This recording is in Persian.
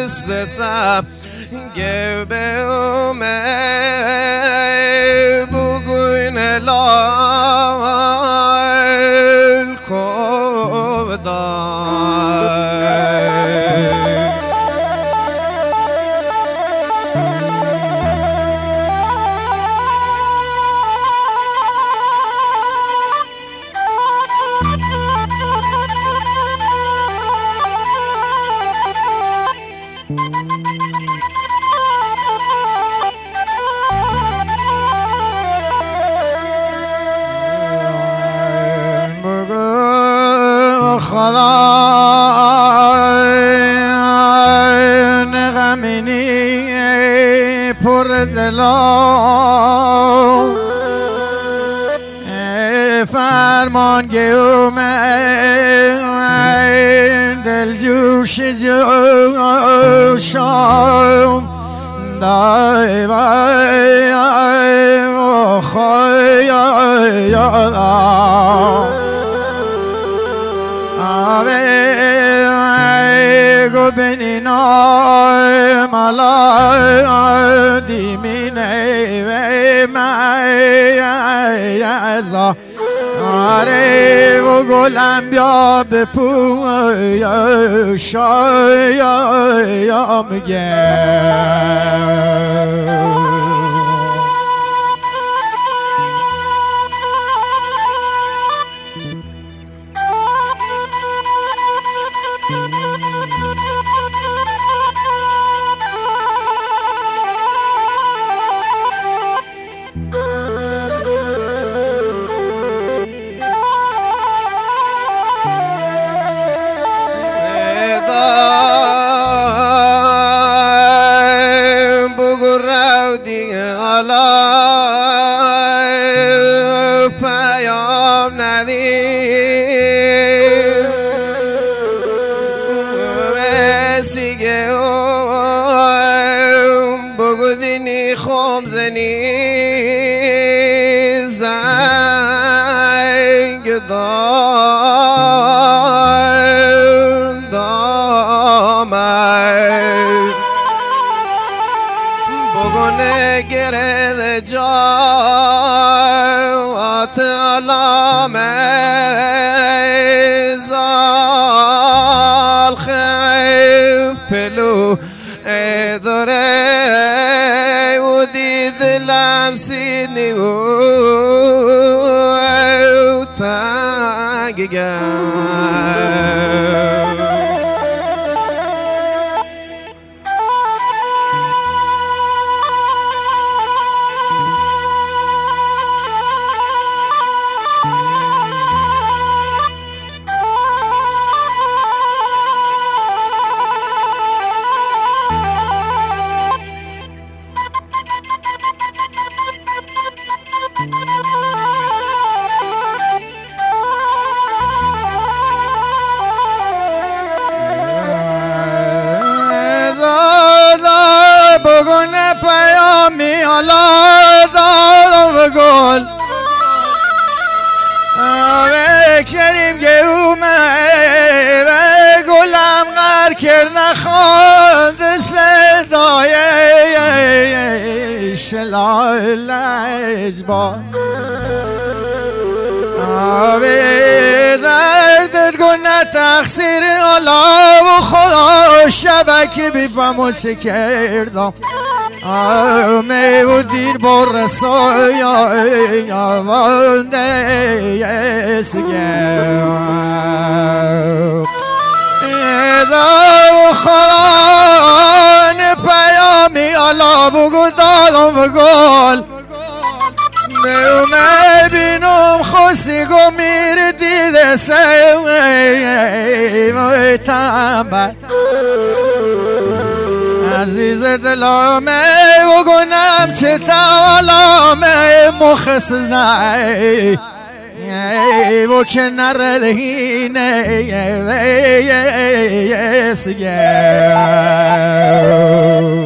istesem gebeume bugün elal kovday. خدای غمینی پر دلا فرمان گومه دل جوش جوشم دای وای خواهی گو بینای ملا دیمینه و مایزا آره و گلم بیا بپوی شایم گم پیام ندیم وسیگه بگو دینی خمزنی زنگ دامد بگونه گرد جات علام زال خیف پلو اداره و دید لمسینی و تنگم پیامی علا دارم و گل کریم گومه و گلم غر کرد نخواند صدای شلالج باز دردت گنه تقصیر علا و خدا شبکه بیفم و چه کردم می و دیر با رسای آوانده سگم ایدا و خدا پیامی علا بگو دادم و گل می بینم خوصی گو میر دیده سوی تنبل عزیز دلامه و گنم چه تولامه مخص زی و که نردهینه سگم